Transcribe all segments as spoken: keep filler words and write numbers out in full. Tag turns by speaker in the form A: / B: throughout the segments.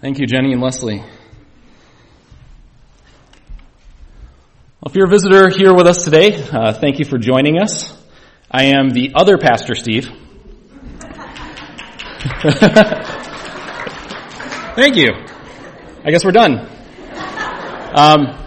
A: Thank you, Jenny and Leslie. Well, if you're a visitor here with us today, uh, thank you for joining us. I am the other Pastor Steve. Thank you. I guess we're done. Um,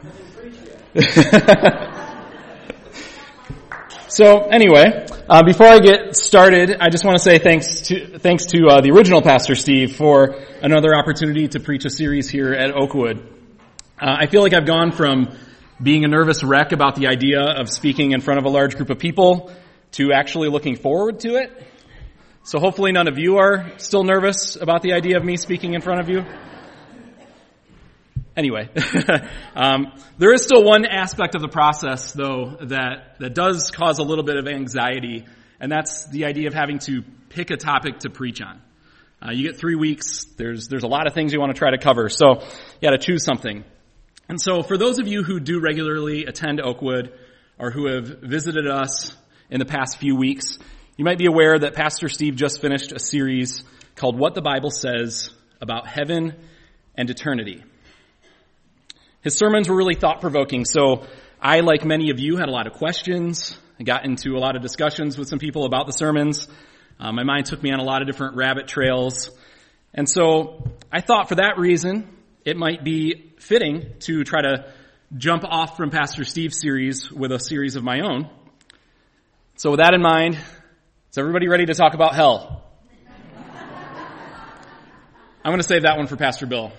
A: so anyway, uh, before I get started, I just want to say thanks to thanks to uh, the original Pastor Steve for another opportunity to preach a series here at Oakwood. Uh, I feel like I've gone from being a nervous wreck about the idea of speaking in front of a large group of people to actually looking forward to it. So hopefully none of you are still nervous about the idea of me speaking in front of you. Anyway, um, there is still one aspect of the process, though, that, that does cause a little bit of anxiety, and that's the idea of having to pick a topic to preach on. Uh, you get three weeks. There's there's a lot of things you want to try to cover, so you got to choose something. And so for those of you who do regularly attend Oakwood or who have visited us in the past few weeks, you might be aware that Pastor Steve just finished a series called What the Bible Says About Heaven and Eternity. His sermons were really thought-provoking, so I, like many of you, had a lot of questions. I got into a lot of discussions with some people about the sermons. Uh, my mind took me on a lot of different rabbit trails. And so I thought for that reason, it might be fitting to try to jump off from Pastor Steve's series with a series of my own. So with that in mind, is everybody ready to talk about hell? I'm going to save that one for Pastor Bill.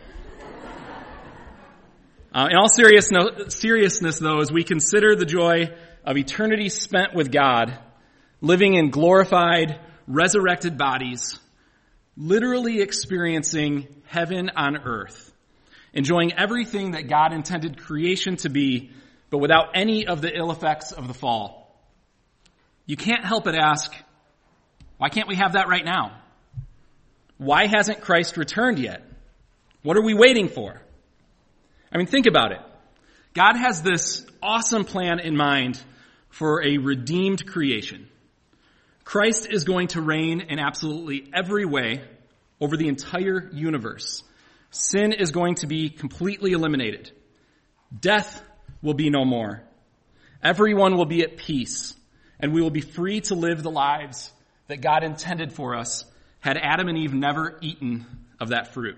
A: Uh, in all serious no, seriousness, though, as we consider the joy of eternity spent with God, living in glorified, resurrected bodies, literally experiencing heaven on earth, enjoying everything that God intended creation to be, but without any of the ill effects of the fall, you can't help but ask, why can't we have that right now? Why hasn't Christ returned yet? What are we waiting for? I mean, think about it. God has this awesome plan in mind for a redeemed creation. Christ is going to reign in absolutely every way over the entire universe. Sin is going to be completely eliminated. Death will be no more. Everyone will be at peace, and we will be free to live the lives that God intended for us had Adam and Eve never eaten of that fruit.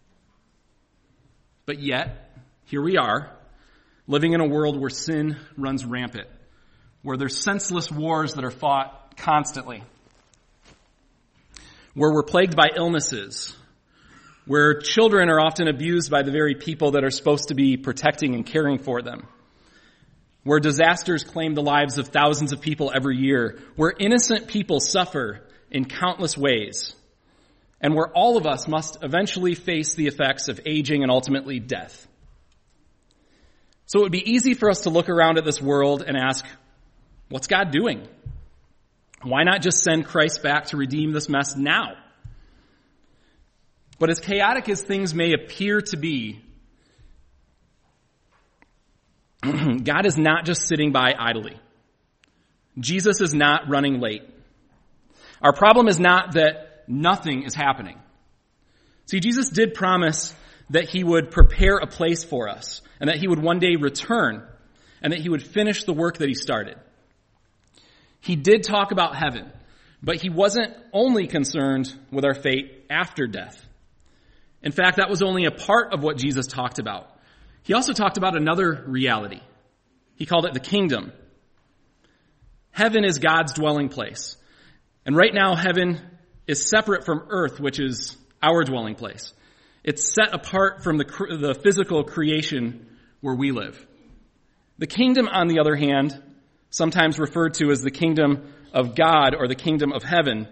A: But yet, here we are, living in a world where sin runs rampant, where there's senseless wars that are fought constantly, where we're plagued by illnesses, where children are often abused by the very people that are supposed to be protecting and caring for them, where disasters claim the lives of thousands of people every year, where innocent people suffer in countless ways, and where all of us must eventually face the effects of aging and ultimately death. So it would be easy for us to look around at this world and ask, what's God doing? Why not just send Christ back to redeem this mess now? But as chaotic as things may appear to be, God is not just sitting by idly. Jesus is not running late. Our problem is not that nothing is happening. See, Jesus did promise that he would prepare a place for us, and that he would one day return, and that he would finish the work that he started. He did talk about heaven, but he wasn't only concerned with our fate after death. In fact, that was only a part of what Jesus talked about. He also talked about another reality. He called it the kingdom. Heaven is God's dwelling place. And right now, heaven is separate from earth, which is our dwelling place. It's set apart from the, the physical creation where we live. The kingdom, on the other hand, sometimes referred to as the kingdom of God or the kingdom of heaven,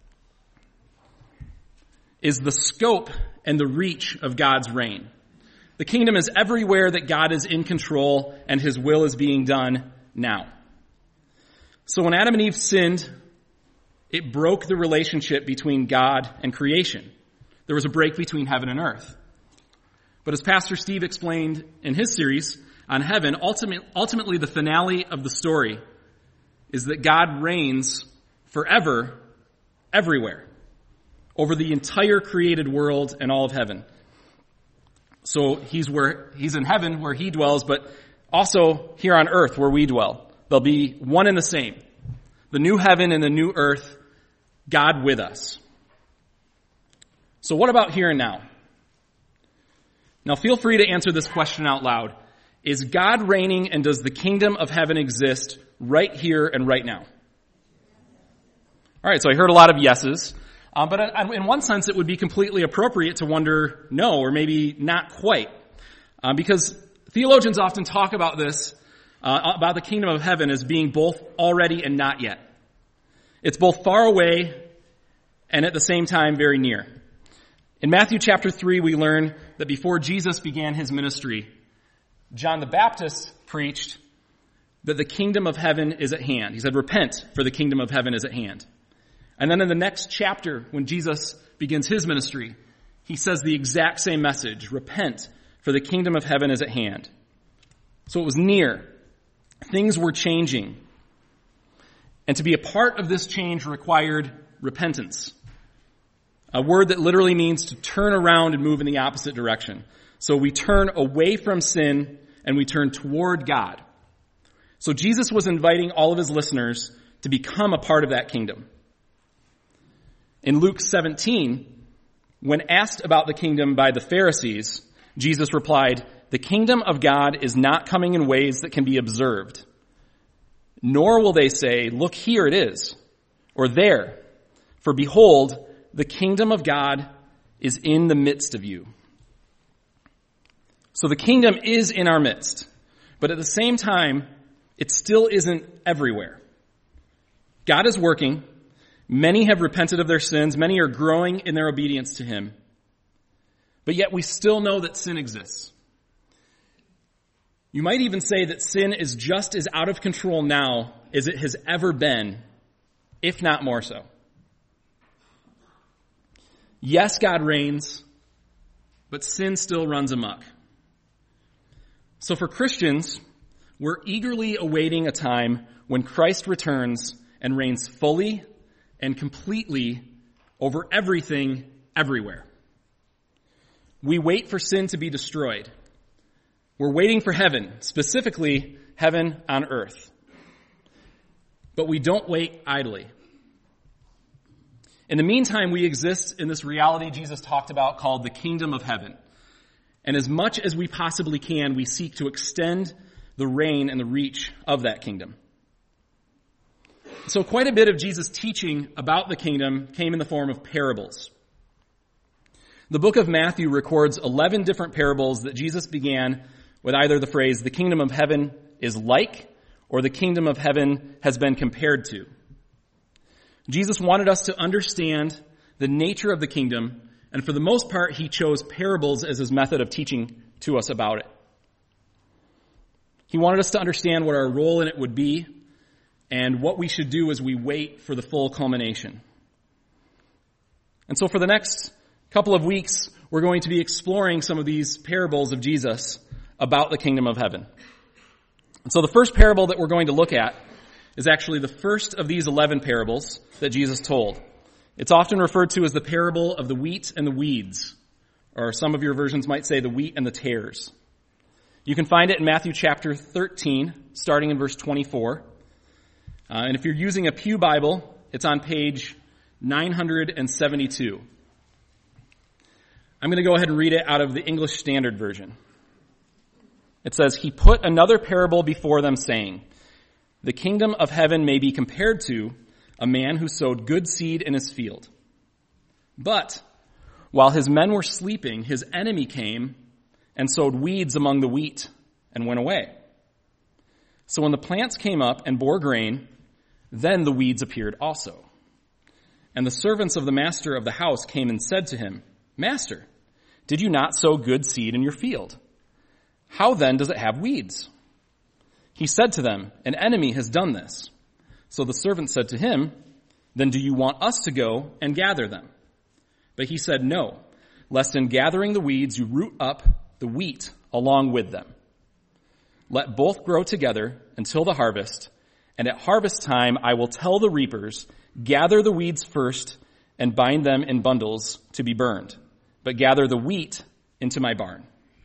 A: is the scope and the reach of God's reign. The kingdom is everywhere that God is in control and his will is being done now. So when Adam and Eve sinned, it broke the relationship between God and creation. There was a break between heaven and earth. But as Pastor Steve explained in his series on heaven, ultimately, ultimately the finale of the story is that God reigns forever, everywhere, over the entire created world and all of heaven. So he's where he's in heaven where he dwells, but also here on earth where we dwell. They'll be one and the same. The new heaven and the new earth, God with us. So what about here and now? Now feel free to answer this question out loud. Is God reigning, and does the kingdom of heaven exist right here and right now? All right, so I heard a lot of yeses. Um, but in one sense, it would be completely appropriate to wonder no, or maybe not quite. Um, because theologians often talk about this, uh, about the kingdom of heaven as being both already and not yet. It's both far away and at the same time very near. In Matthew chapter three, we learn that before Jesus began his ministry, John the Baptist preached that the kingdom of heaven is at hand. He said, repent, for the kingdom of heaven is at hand. And then in the next chapter, when Jesus begins his ministry, he says the exact same message, repent, for the kingdom of heaven is at hand. So it was near. Things were changing. And to be a part of this change required repentance, a word that literally means to turn around and move in the opposite direction. So we turn away from sin and we turn toward God. So Jesus was inviting all of his listeners to become a part of that kingdom. In Luke seventeen, when asked about the kingdom by the Pharisees, Jesus replied, the kingdom of God is not coming in ways that can be observed. Nor will they say, look, here it is, or there. For behold, the kingdom of God is in the midst of you. So the kingdom is in our midst, but at the same time, it still isn't everywhere. God is working. Many have repented of their sins. Many are growing in their obedience to him. But yet we still know that sin exists. You might even say that sin is just as out of control now as it has ever been, if not more so. Yes, God reigns, but sin still runs amok. So for Christians, we're eagerly awaiting a time when Christ returns and reigns fully and completely over everything, everywhere. We wait for sin to be destroyed. We're waiting for heaven, specifically heaven on earth. But we don't wait idly. In the meantime, we exist in this reality Jesus talked about called the kingdom of heaven. And as much as we possibly can, we seek to extend the reign and the reach of that kingdom. So quite a bit of Jesus' teaching about the kingdom came in the form of parables. The book of Matthew records eleven different parables that Jesus began with either the phrase, the kingdom of heaven is like, or the kingdom of heaven has been compared to. Jesus wanted us to understand the nature of the kingdom, and for the most part, he chose parables as his method of teaching to us about it. He wanted us to understand what our role in it would be and what we should do as we wait for the full culmination. And so for the next couple of weeks, we're going to be exploring some of these parables of Jesus about the kingdom of heaven. And so the first parable that we're going to look at is actually the first of these eleven parables that Jesus told. It's often referred to as the parable of the wheat and the weeds, or some of your versions might say the wheat and the tares. You can find it in Matthew chapter thirteen, starting in verse twenty-four. Uh, and if you're using a Pew Bible, it's on page nine hundred seventy-two. I'm going to go ahead and read it out of the English Standard Version. It says, he put another parable before them, saying, the kingdom of heaven may be compared to a man who sowed good seed in his field. But while his men were sleeping, his enemy came and sowed weeds among the wheat and went away. So when the plants came up and bore grain, then the weeds appeared also. And the servants of the master of the house came and said to him, Master, did you not sow good seed in your field? How then does it have weeds? He said to them, an enemy has done this. So the servant said to him, then do you want us to go and gather them? But he said, no, lest in gathering the weeds you root up the wheat along with them. Let both grow together until the harvest, and at harvest time I will tell the reapers, gather the weeds first and bind them in bundles to be burned, but gather the wheat into my barn.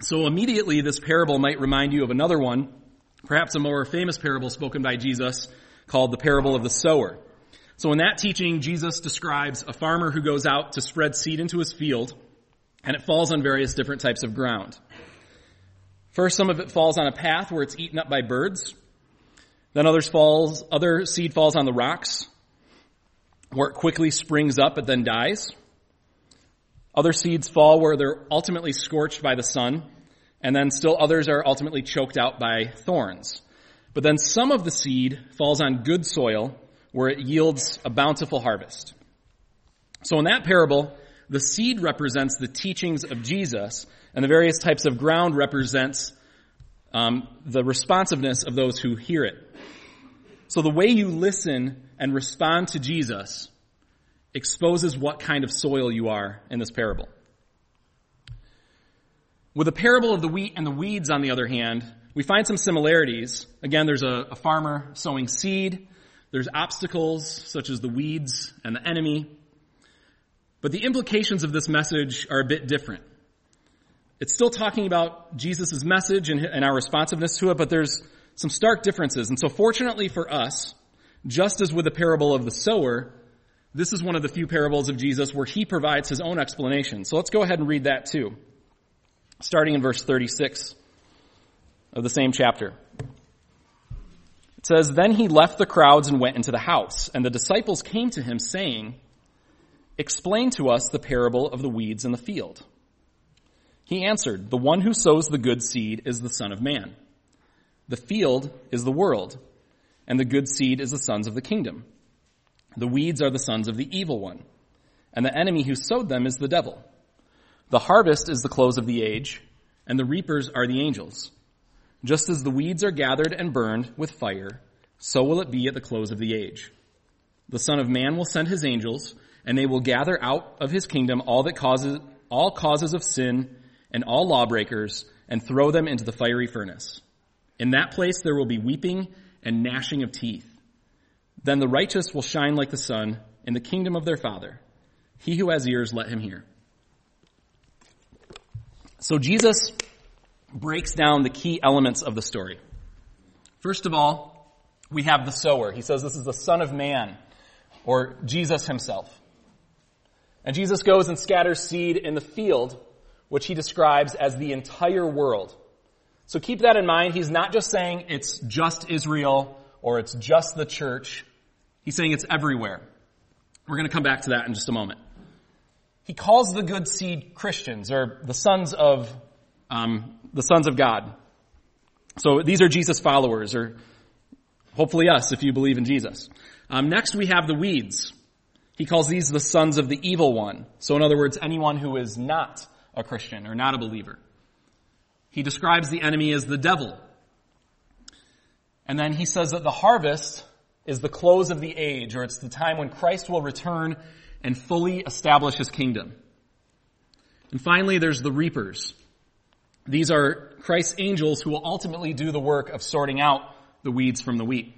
A: So immediately this parable might remind you of another one, perhaps a more famous parable spoken by Jesus called the parable of the sower. So in that teaching, Jesus describes a farmer who goes out to spread seed into his field, and it falls on various different types of ground. First, some of it falls on a path where it's eaten up by birds. Then others falls, other seed falls on the rocks, where it quickly springs up but then dies. Other seeds fall where they're ultimately scorched by the sun, and then still others are ultimately choked out by thorns. But then some of the seed falls on good soil, where it yields a bountiful harvest. So in that parable, the seed represents the teachings of Jesus, and the various types of ground represents um, the responsiveness of those who hear it. So the way you listen and respond to Jesus exposes what kind of soil you are in this parable. With the parable of the wheat and the weeds, on the other hand, we find some similarities. Again, there's a, a farmer sowing seed. There's obstacles such as the weeds and the enemy. But the implications of this message are a bit different. It's still talking about Jesus' message and, and our responsiveness to it, but there's some stark differences. And so fortunately for us, just as with the parable of the sower, this is one of the few parables of Jesus where he provides his own explanation. So let's go ahead and read that too. Starting in verse thirty-six of the same chapter. It says, "Then he left the crowds and went into the house, and the disciples came to him saying, 'Explain to us the parable of the weeds in the field.' He answered, 'The one who sows the good seed is the Son of Man. The field is the world, and the good seed is the sons of the kingdom. The weeds are the sons of the evil one, and the enemy who sowed them is the devil. The harvest is the close of the age, and the reapers are the angels. Just as the weeds are gathered and burned with fire, so will it be at the close of the age. The Son of Man will send his angels, and they will gather out of his kingdom all that causes all causes of sin and all lawbreakers, and throw them into the fiery furnace. In that place there will be weeping and gnashing of teeth. Then the righteous will shine like the sun in the kingdom of their Father. He who has ears, let him hear." So Jesus breaks down the key elements of the story. First of all, we have the sower. He says this is the Son of Man, or Jesus himself. And Jesus goes and scatters seed in the field, which he describes as the entire world. So keep that in mind. He's not just saying it's just Israel or it's just the church. He's saying it's everywhere. We're going to come back to that in just a moment. He calls the good seed Christians, or the sons of um, the sons of God. So these are Jesus followers, or hopefully us if you believe in Jesus. Um, next we have the weeds. He calls these the sons of the evil one. So in other words, anyone who is not a Christian or not a believer. He describes the enemy as the devil. And then he says that the harvest is the close of the age, or it's the time when Christ will return and fully establish his kingdom. And finally, there's the reapers. These are Christ's angels who will ultimately do the work of sorting out the weeds from the wheat.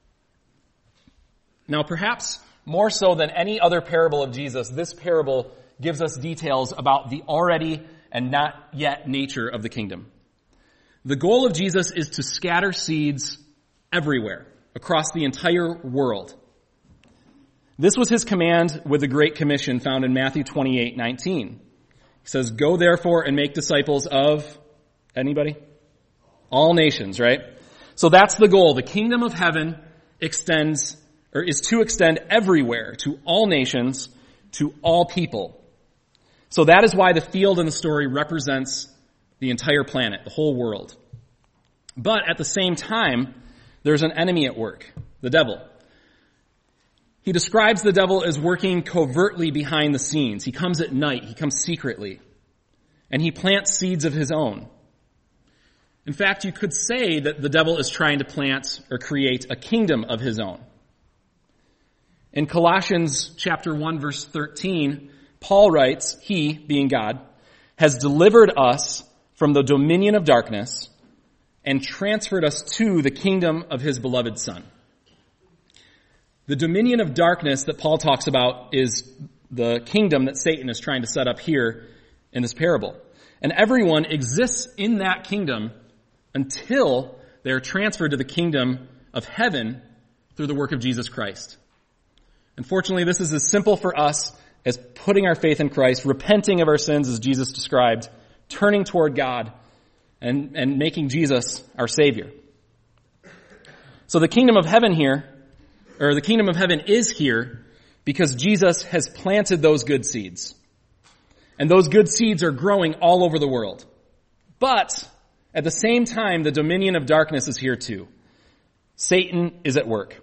A: Now, perhaps more so than any other parable of Jesus, this parable gives us details about the already and not yet nature of the kingdom. The goal of Jesus is to scatter seeds everywhere, across the entire world. This was his command with the Great Commission found in Matthew twenty-eight nineteen. He says, "Go therefore and make disciples of," anybody? All nations, right? So that's the goal. The kingdom of heaven extends, or is to extend everywhere, to all nations, to all people. So that is why the field in the story represents the entire planet, the whole world. But at the same time, there's an enemy at work, the devil. He describes the devil as working covertly behind the scenes. He comes at night. He comes secretly. And he plants seeds of his own. In fact, you could say that the devil is trying to plant or create a kingdom of his own. In Colossians chapter one, verse thirteen, Paul writes, "He, being God, has delivered us from the dominion of darkness and transferred us to the kingdom of his beloved Son." The dominion of darkness that Paul talks about is the kingdom that Satan is trying to set up here in this parable. And everyone exists in that kingdom until they are transferred to the kingdom of heaven through the work of Jesus Christ. Unfortunately, this is as simple for us as putting our faith in Christ, repenting of our sins as Jesus described, turning toward God, and, and making Jesus our Savior. So the kingdom of heaven here, or the kingdom of heaven is here because Jesus has planted those good seeds. And those good seeds are growing all over the world. But at the same time, the dominion of darkness is here too. Satan is at work.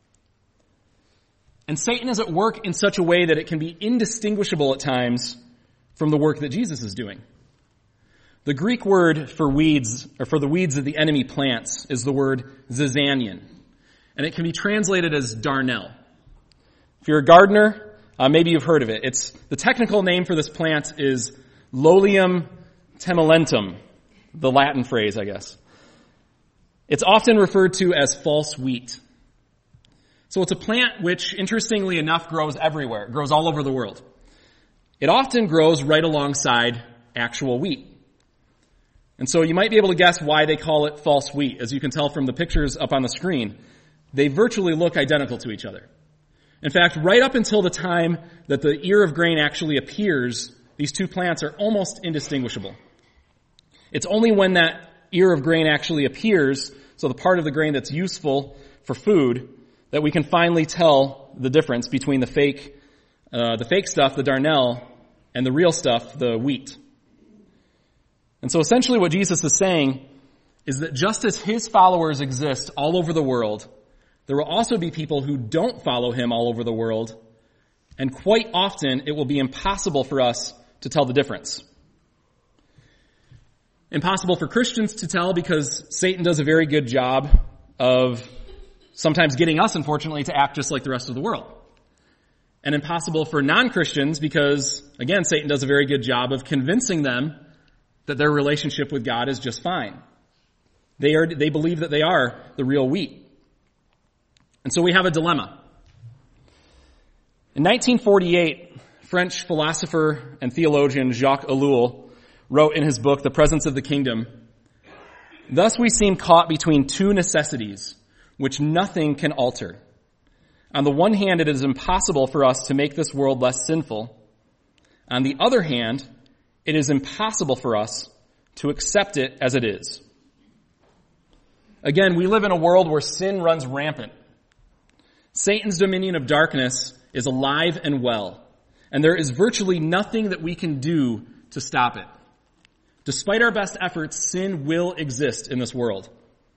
A: And Satan is at work in such a way that it can be indistinguishable at times from the work that Jesus is doing. The Greek word for weeds, or for the weeds that the enemy plants, is the word zizanion. And it can be translated as darnel. If you're a gardener, Uh, maybe you've heard of it. It's the technical name for this plant is Lolium temulentum, the Latin phrase, I guess. It's often referred to as false wheat. So it's a plant which, interestingly enough, grows everywhere. It grows all over the world. It often grows right alongside actual wheat. And so you might be able to guess why they call it false wheat. As you can tell from the pictures up on the screen, they virtually look identical to each other. In fact, right up until the time that the ear of grain actually appears, these two plants are almost indistinguishable. It's only when that ear of grain actually appears, so the part of the grain that's useful for food, that we can finally tell the difference between the fake, uh, the fake stuff, the darnel, and the real stuff, the wheat. And so essentially what Jesus is saying is that just as his followers exist all over the world, there will also be people who don't follow him all over the world, and quite often it will be impossible for us to tell the difference. Impossible for Christians to tell because Satan does a very good job of sometimes getting us, unfortunately, to act just like the rest of the world. And impossible for non-Christians because, again, Satan does a very good job of convincing them that their relationship with God is just fine. They are, they believe that they are the real wheat. And so we have a dilemma. In nineteen forty-eight, French philosopher and theologian Jacques Ellul wrote in his book, The Presence of the Kingdom, "Thus we seem caught between two necessities, which nothing can alter. On the one hand, it is impossible for us to make this world less sinful. On the other hand, it is impossible for us to accept it as it is." Again, we live in a world where sin runs rampant. Satan's dominion of darkness is alive and well, and there is virtually nothing that we can do to stop it. Despite our best efforts, sin will exist in this world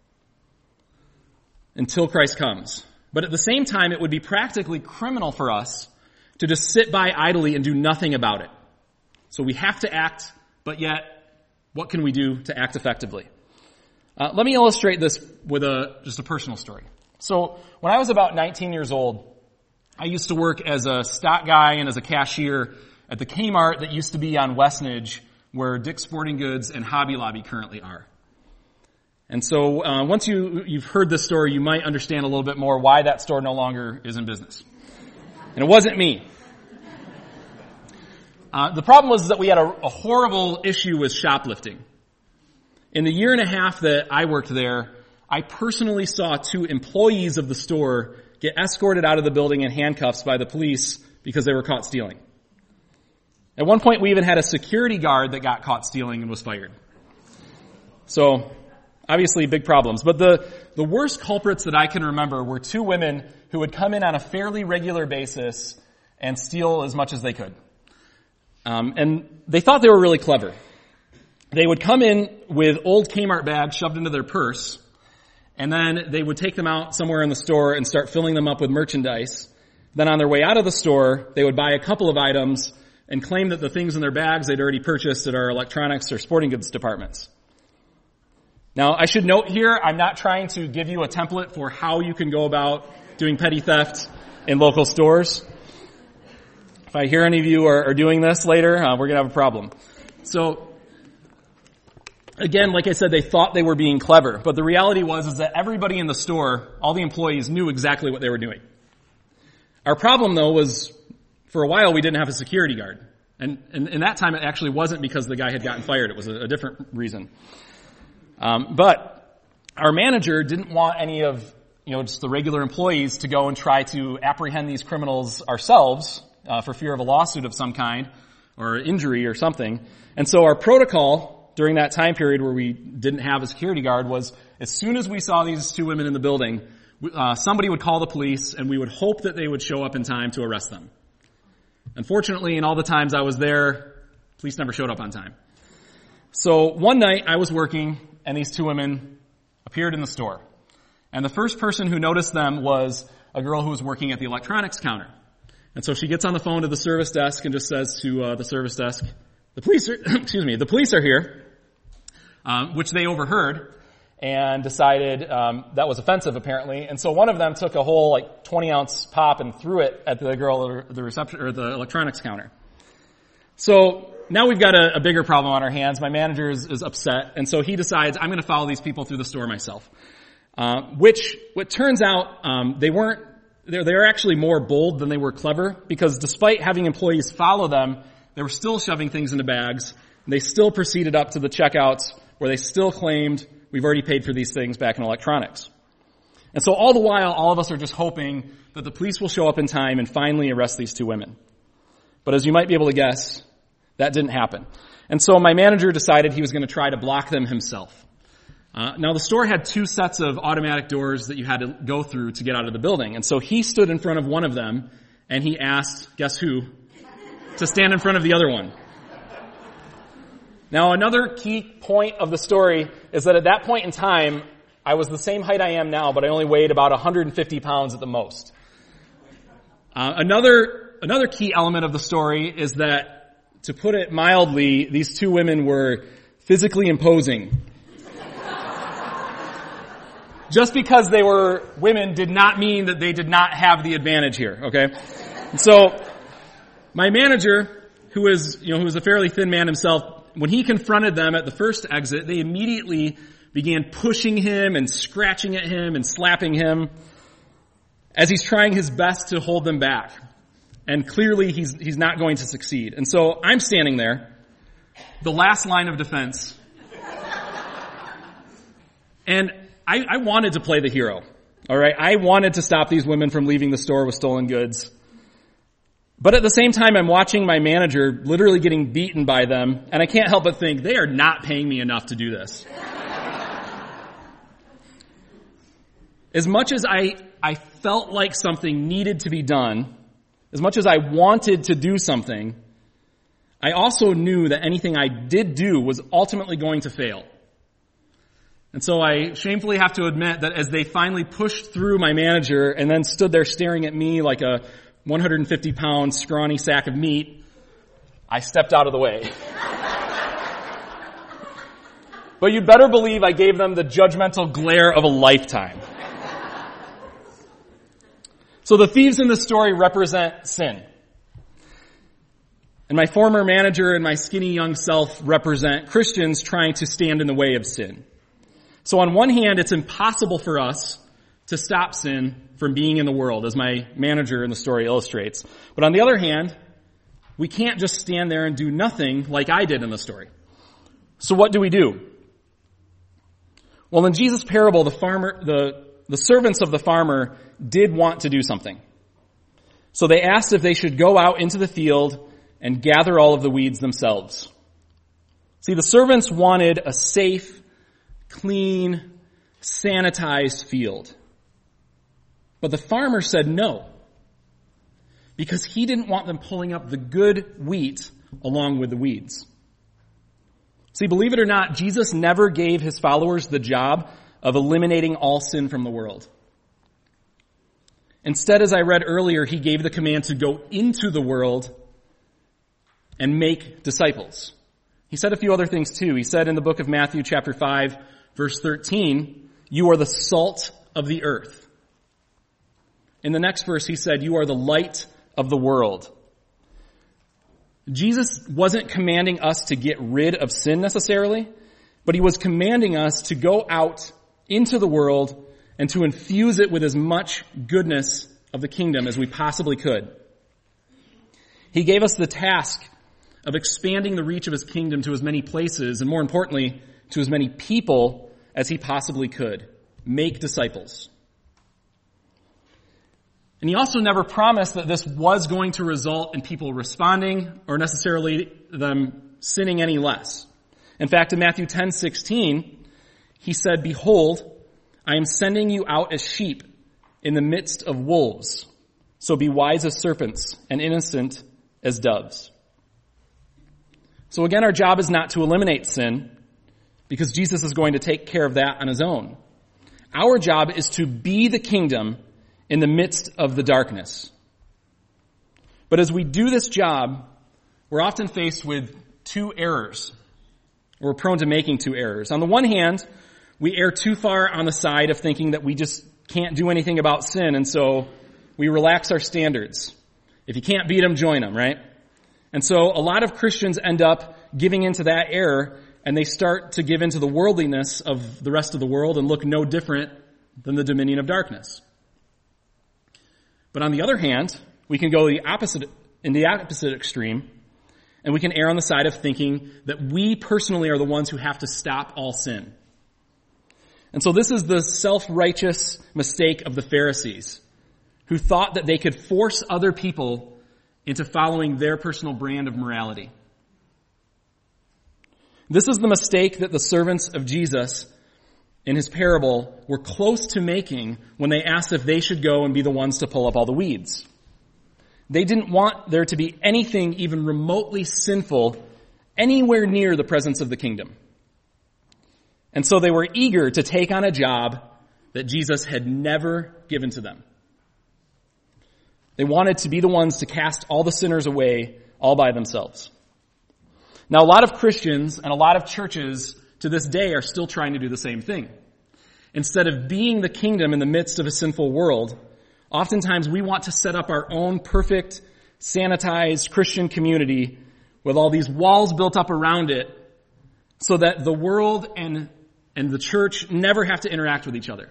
A: until Christ comes. But at the same time, it would be practically criminal for us to just sit by idly and do nothing about it. So we have to act, but yet, what can we do to act effectively? Uh, let me illustrate this with a just a personal story. So when I was about nineteen years old, I used to work as a stock guy and as a cashier at the Kmart that used to be on Westnedge, where Dick's Sporting Goods and Hobby Lobby currently are. And so uh, once you, you've heard this story, you might understand a little bit more why that store no longer is in business. And it wasn't me. Uh, the problem was that we had a, a horrible issue with shoplifting. In the year and a half that I worked there, I personally saw two employees of the store get escorted out of the building in handcuffs by the police because they were caught stealing. At one point, we even had a security guard that got caught stealing and was fired. So, obviously, big problems. But the, the worst culprits that I can remember were two women who would come in on a fairly regular basis and steal as much as they could. Um, and they thought they were really clever. They would come in with old Kmart bags shoved into their purse, and then they would take them out somewhere in the store and start filling them up with merchandise. Then on their way out of the store, they would buy a couple of items and claim that the things in their bags they'd already purchased at our electronics or sporting goods departments. Now, I should note here, I'm not trying to give you a template for how you can go about doing petty theft in local stores. If I hear any of you are, are doing this later, uh, we're going to have a problem. So, again, like I said, they thought they were being clever, but the reality was is that everybody in the store, all the employees, knew exactly what they were doing. Our problem, though, was for a while we didn't have a security guard, And, and in that time, it actually wasn't because the guy had gotten fired. It was a, a different reason. Um, but our manager didn't want any of, you know, just the regular employees to go and try to apprehend these criminals ourselves uh, for fear of a lawsuit of some kind or injury or something. And so our protocol during that time period where we didn't have a security guard was as soon as we saw these two women in the building, uh, somebody would call the police and we would hope that they would show up in time to arrest them. Unfortunately, in all the times I was there, police never showed up on time. So one night I was working and these two women appeared in the store. And the first person who noticed them was a girl who was working at the electronics counter. And so she gets on the phone to the service desk and just says to uh, the service desk, the police are, excuse me, the police are here, um, which they overheard and decided um, that was offensive apparently. And so one of them took a whole like twenty ounce pop and threw it at the girl at the reception or the electronics counter. So now we've got a, a bigger problem on our hands. My manager is, is upset, and so he decides I'm going to follow these people through the store myself. Uh, which, what turns out, um, they weren't, they're, they're actually more bold than they were clever, because despite having employees follow them, they were still shoving things into bags, and they still proceeded up to the checkouts where they still claimed, we've already paid for these things back in electronics. And so all the while, all of us are just hoping that the police will show up in time and finally arrest these two women. But as you might be able to guess, that didn't happen. And so my manager decided he was going to try to block them himself. Uh, now the store had two sets of automatic doors that you had to go through to get out of the building. And so he stood in front of one of them and he asked, guess who, to stand in front of the other one. Now another key point of the story is that at that point in time, I was the same height I am now, but I only weighed about one hundred fifty pounds at the most. Uh, another, another key element of the story is that, to put it mildly, these two women were physically imposing. Just because they were women did not mean that they did not have the advantage here, okay? And so, my manager, who is, you know, who was a fairly thin man himself, when he confronted them at the first exit, they immediately began pushing him and scratching at him and slapping him as he's trying his best to hold them back. And clearly he's, he's not going to succeed. And so I'm standing there, the last line of defense, and I, I wanted to play the hero, all right? I wanted to stop these women from leaving the store with stolen goods. But at the same time, I'm watching my manager literally getting beaten by them, and I can't help but think, they are not paying me enough to do this. As much as I, I felt like something needed to be done, as much as I wanted to do something, I also knew that anything I did do was ultimately going to fail. And so I shamefully have to admit that as they finally pushed through my manager and then stood there staring at me like a one hundred fifty pound scrawny sack of meat, I stepped out of the way. But you'd better believe I gave them the judgmental glare of a lifetime. So the thieves in this story represent sin. And my former manager and my skinny young self represent Christians trying to stand in the way of sin. So on one hand, it's impossible for us to stop sin from being in the world, as my manager in the story illustrates. But on the other hand, we can't just stand there and do nothing like I did in the story. So what do we do? Well, in Jesus' parable, the farmer, the, the servants of the farmer did want to do something. So they asked if they should go out into the field and gather all of the weeds themselves. See, the servants wanted a safe, clean, sanitized field. But the farmer said no, because he didn't want them pulling up the good wheat along with the weeds. See, believe it or not, Jesus never gave his followers the job of eliminating all sin from the world. Instead, as I read earlier, he gave the command to go into the world and make disciples. He said a few other things too. He said in the book of Matthew chapter five, verse thirteen, you are the salt of the earth. In the next verse, he said, you are the light of the world. Jesus wasn't commanding us to get rid of sin necessarily, but he was commanding us to go out into the world and to infuse it with as much goodness of the kingdom as we possibly could. He gave us the task of expanding the reach of his kingdom to as many places, and more importantly, to as many people as he possibly could. Make disciples. And he also never promised that this was going to result in people responding or necessarily them sinning any less. In fact, in Matthew ten sixteen, he said, "Behold, I am sending you out as sheep in the midst of wolves. So be wise as serpents and innocent as doves." So again, our job is not to eliminate sin, because Jesus is going to take care of that on his own. Our job is to be the kingdom in the midst of the darkness. But as we do this job, we're often faced with two errors. We're prone to making two errors. On the one hand, we err too far on the side of thinking that we just can't do anything about sin, and so we relax our standards. If you can't beat them, join them, right? And so a lot of Christians end up giving into that error, and they start to give into the worldliness of the rest of the world and look no different than the dominion of darkness. But on the other hand, we can go the opposite, in the opposite extreme, and we can err on the side of thinking that we personally are the ones who have to stop all sin. And so this is the self-righteous mistake of the Pharisees, who thought that they could force other people into following their personal brand of morality. This is the mistake that the servants of Jesus in his parable were close to making when they asked if they should go and be the ones to pull up all the weeds. They didn't want there to be anything even remotely sinful anywhere near the presence of the kingdom. And so they were eager to take on a job that Jesus had never given to them. They wanted to be the ones to cast all the sinners away all by themselves. Now, a lot of Christians and a lot of churches to this day are still trying to do the same thing. Instead of being the kingdom in the midst of a sinful world, oftentimes we want to set up our own perfect, sanitized Christian community with all these walls built up around it so that the world and, and the church never have to interact with each other.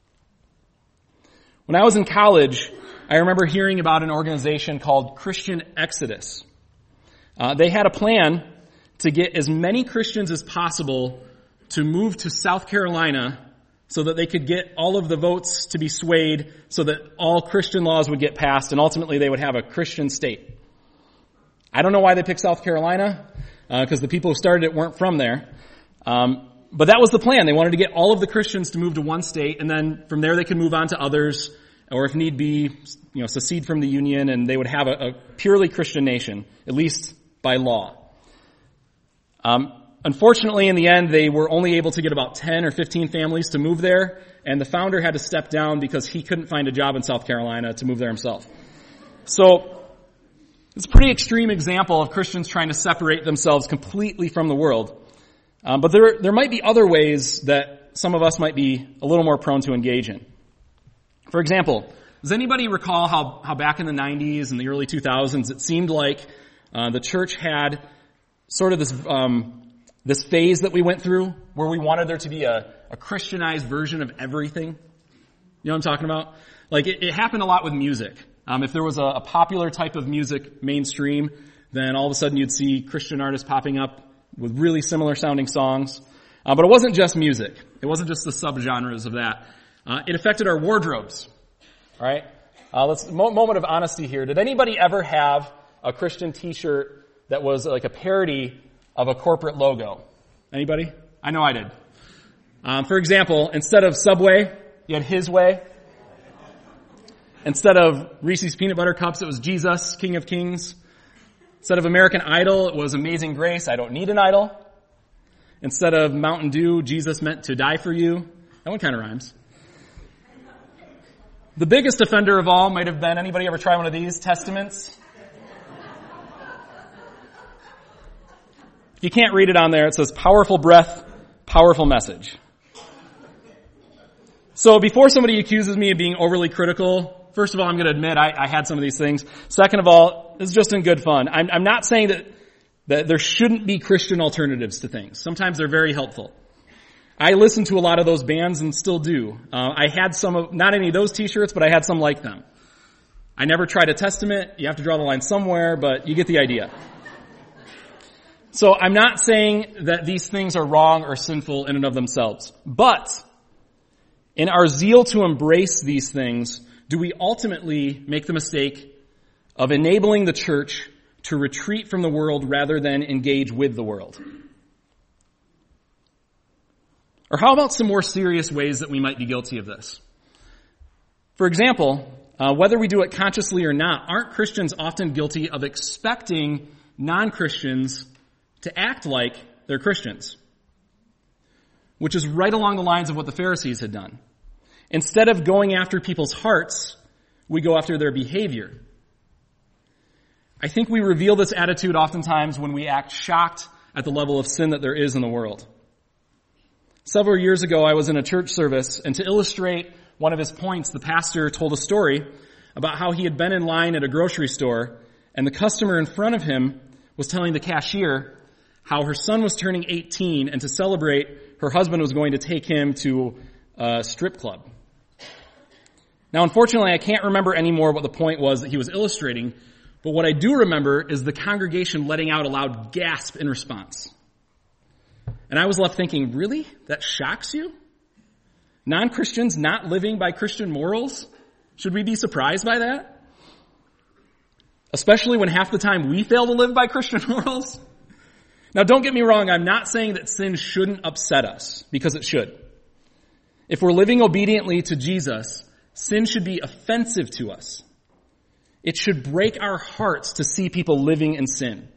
A: When I was in college, I remember hearing about an organization called Christian Exodus. Uh, they had a plan to get as many Christians as possible to move to South Carolina so that they could get all of the votes to be swayed so that all Christian laws would get passed and ultimately they would have a Christian state. I don't know why they picked South Carolina, because uh, the people who started it weren't from there. Um, but that was the plan. They wanted to get all of the Christians to move to one state, and then from there they could move on to others, or if need be, you know, secede from the Union, and they would have a, a purely Christian nation, at least by law. Um, unfortunately, in the end, they were only able to get about ten or fifteen families to move there, and the founder had to step down because he couldn't find a job in South Carolina to move there himself. So, it's a pretty extreme example of Christians trying to separate themselves completely from the world. Um, but there, there might be other ways that some of us might be a little more prone to engage in. For example, does anybody recall how, how back in the nineties and the early two thousands it seemed like uh, the church had sort of this um, this phase that we went through where we wanted there to be a, a Christianized version of everything? You know what I'm talking about? Like it, it happened a lot with music. Um, if there was a, a popular type of music mainstream, then all of a sudden you'd see Christian artists popping up with really similar sounding songs. Uh, but it wasn't just music. It wasn't just the subgenres of that. Uh, it affected our wardrobes. All right? Uh, let's, mo- moment of honesty here. Did anybody ever have a Christian t-shirt that was like a parody of a corporate logo? Anybody? I know I did. Um, for example, instead of Subway, you had His Way. Instead of Reese's Peanut Butter Cups, it was Jesus, King of Kings. Instead of American Idol, it was Amazing Grace, I don't need an idol. Instead of Mountain Dew, Jesus meant to die for you. That one kind of rhymes. The biggest offender of all might have been, anybody ever try one of these? Testaments? If you can't read it on there, it says powerful breath, powerful message. So before somebody accuses me of being overly critical, first of all, I'm going to admit I, I had some of these things. Second of all, this is just in good fun. I'm, I'm not saying that, that there shouldn't be Christian alternatives to things. Sometimes they're very helpful. I listened to a lot of those bands and still do. Uh, I had some of, not any of those t-shirts, but I had some like them. I never tried a Testament. You have to draw the line somewhere, but you get the idea. So I'm not saying that these things are wrong or sinful in and of themselves. But in our zeal to embrace these things, do we ultimately make the mistake of enabling the church to retreat from the world rather than engage with the world? Or how about some more serious ways that we might be guilty of this? For example, uh, whether we do it consciously or not, aren't Christians often guilty of expecting non-Christians to act like they're Christians? Which is right along the lines of what the Pharisees had done. Instead of going after people's hearts, we go after their behavior. I think we reveal this attitude oftentimes when we act shocked at the level of sin that there is in the world. Several years ago, I was in a church service, and to illustrate one of his points, the pastor told a story about how he had been in line at a grocery store, and the customer in front of him was telling the cashier how her son was turning eighteen, and to celebrate, her husband was going to take him to a strip club. Now, unfortunately, I can't remember anymore what the point was that he was illustrating, but what I do remember is the congregation letting out a loud gasp in response. And I was left thinking, really? That shocks you? Non-Christians not living by Christian morals? Should we be surprised by that? Especially when half the time we fail to live by Christian morals? Now, don't get me wrong, I'm not saying that sin shouldn't upset us, because it should. If we're living obediently to Jesus, sin should be offensive to us. It should break our hearts to see people living in sin.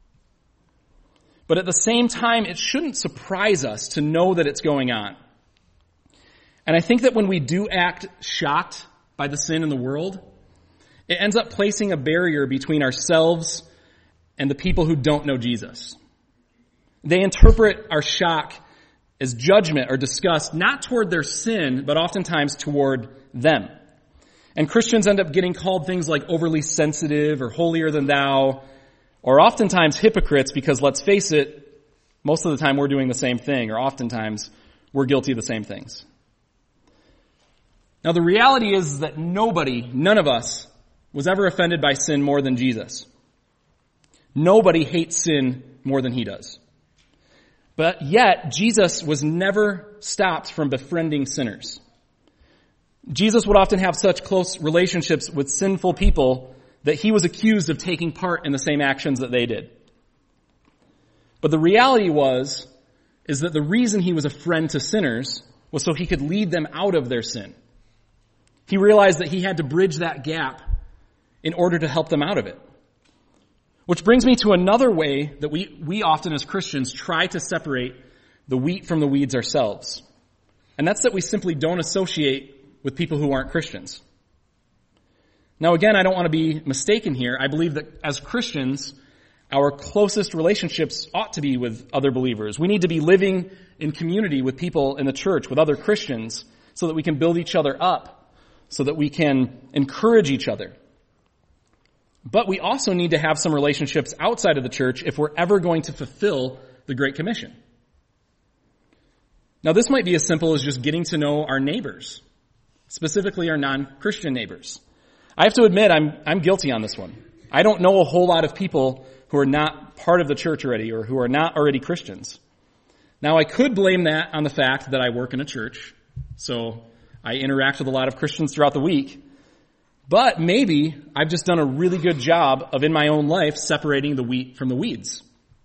A: But at the same time, it shouldn't surprise us to know that it's going on. And I think that when we do act shocked by the sin in the world, it ends up placing a barrier between ourselves and the people who don't know Jesus. They interpret our shock as judgment or disgust, not toward their sin, but oftentimes toward them. And Christians end up getting called things like overly sensitive or holier than thou, or oftentimes hypocrites, because let's face it, most of the time we're doing the same thing, or oftentimes we're guilty of the same things. Now the reality is that nobody, none of us, was ever offended by sin more than Jesus. Nobody hates sin more than he does. But yet, Jesus was never stopped from befriending sinners. Jesus would often have such close relationships with sinful people that he was accused of taking part in the same actions that they did. But the reality was, is that the reason he was a friend to sinners was so he could lead them out of their sin. He realized that he had to bridge that gap in order to help them out of it. Which brings me to another way that we, we often as Christians try to separate the wheat from the weeds ourselves. And that's that we simply don't associate with people who aren't Christians. Now again, I don't want to be mistaken here. I believe that as Christians, our closest relationships ought to be with other believers. We need to be living in community with people in the church, with other Christians, so that we can build each other up, so that we can encourage each other. But we also need to have some relationships outside of the church if we're ever going to fulfill the Great Commission. Now this might be as simple as just getting to know our neighbors, specifically our non-Christian neighbors. I have to admit, I'm, I'm guilty on this one. I don't know a whole lot of people who are not part of the church already or who are not already Christians. Now I could blame that on the fact that I work in a church, so I interact with a lot of Christians throughout the week. But maybe I've just done a really good job of, in my own life, separating the wheat from the weeds.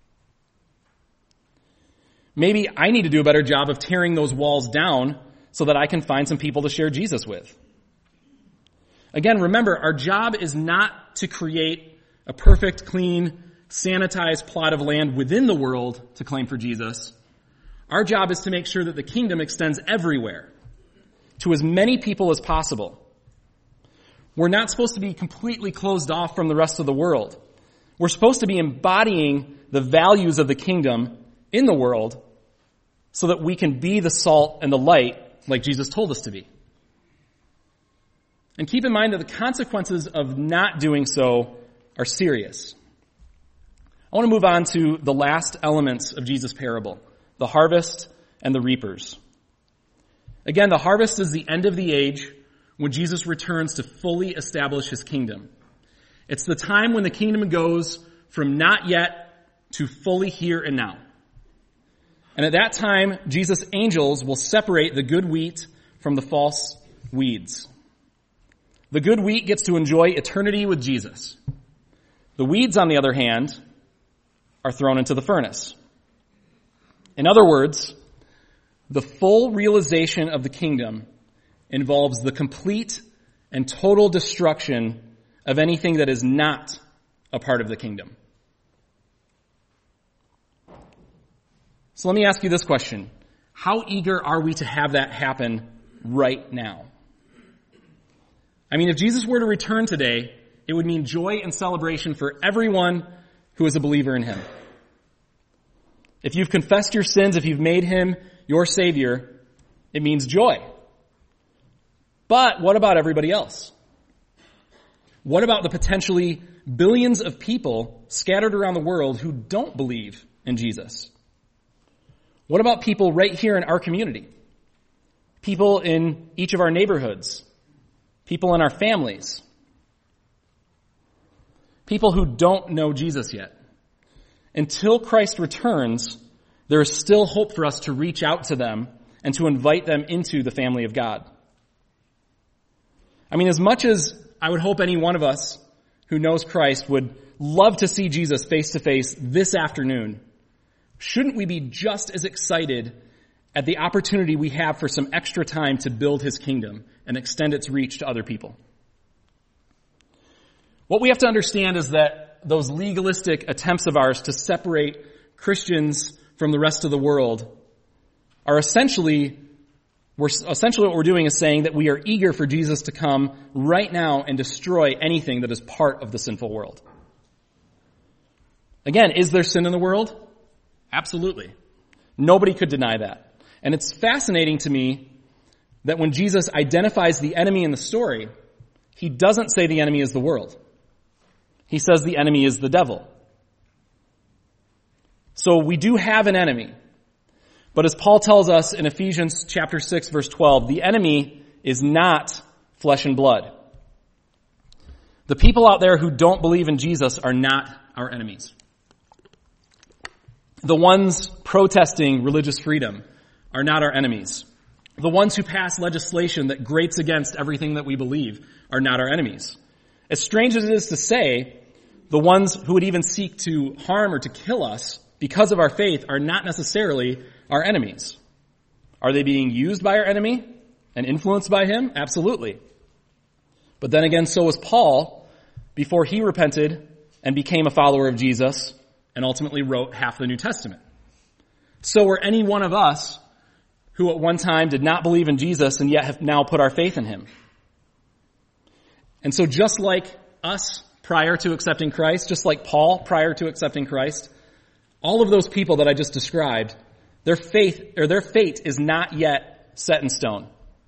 A: Maybe I need to do a better job of tearing those walls down so that I can find some people to share Jesus with. Again, remember, our job is not to create a perfect, clean, sanitized plot of land within the world to claim for Jesus. Our job is to make sure that the kingdom extends everywhere, to as many people as possible. We're not supposed to be completely closed off from the rest of the world. We're supposed to be embodying the values of the kingdom in the world so that we can be the salt and the light like Jesus told us to be. And keep in mind that the consequences of not doing so are serious. I want to move on to the last elements of Jesus' parable, the harvest and the reapers. Again, the harvest is the end of the age when Jesus returns to fully establish his kingdom. It's the time when the kingdom goes from not yet to fully here and now. And at that time, Jesus' angels will separate the good wheat from the false weeds. The good wheat gets to enjoy eternity with Jesus. The weeds, on the other hand, are thrown into the furnace. In other words, the full realization of the kingdom involves the complete and total destruction of anything that is not a part of the kingdom. So let me ask you this question. How eager are we to have that happen right now? I mean, if Jesus were to return today, it would mean joy and celebration for everyone who is a believer in him. If you've confessed your sins, if you've made him your Savior, it means joy. But what about everybody else? What about the potentially billions of people scattered around the world who don't believe in Jesus? What about people right here in our community? People in each of our neighborhoods? People in our families? People who don't know Jesus yet? Until Christ returns, there is still hope for us to reach out to them and to invite them into the family of God. I mean, as much as I would hope any one of us who knows Christ would love to see Jesus face to face this afternoon, shouldn't we be just as excited at the opportunity we have for some extra time to build his kingdom and extend its reach to other people? What we have to understand is that those legalistic attempts of ours to separate Christians from the rest of the world are essentially, we're essentially what we're doing is saying that we are eager for Jesus to come right now and destroy anything that is part of the sinful world. Again, is there sin in the world? Absolutely. Nobody could deny that. And it's fascinating to me that when Jesus identifies the enemy in the story, he doesn't say the enemy is the world. He says the enemy is the devil. So we do have an enemy. But as Paul tells us in Ephesians chapter six, verse twelve, the enemy is not flesh and blood. The people out there who don't believe in Jesus are not our enemies. The ones protesting religious freedom are not our enemies. The ones who pass legislation that grates against everything that we believe are not our enemies. As strange as it is to say, the ones who would even seek to harm or to kill us because of our faith are not necessarily our enemies. Are they being used by our enemy and influenced by him? Absolutely. But then again, so was Paul before he repented and became a follower of Jesus and ultimately wrote half the New Testament. So were any one of us who at one time did not believe in Jesus and yet have now put our faith in him. And so just like us prior to accepting Christ, just like Paul prior to accepting Christ, all of those people that I just described, their faith or their fate is not yet set in stone.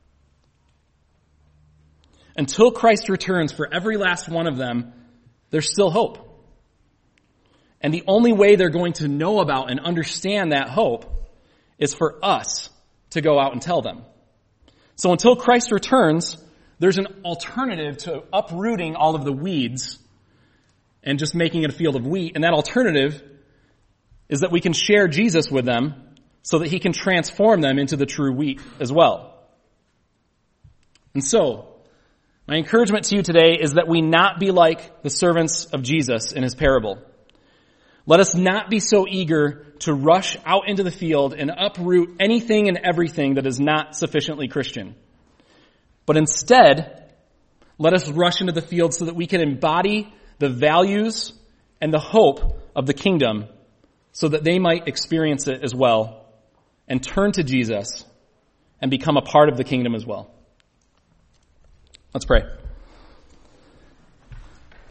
A: Until Christ returns for every last one of them, there's still hope. And the only way they're going to know about and understand that hope is for us to go out and tell them. So until Christ returns, there's an alternative to uprooting all of the weeds and just making it a field of wheat. And that alternative is that we can share Jesus with them so that he can transform them into the true wheat as well. And so, my encouragement to you today is that we not be like the servants of Jesus in his parable. Let us not be so eager to rush out into the field and uproot anything and everything that is not sufficiently Christian. But instead, let us rush into the field so that we can embody the values and the hope of the kingdom so that they might experience it as well and turn to Jesus and become a part of the kingdom as well. Let's pray.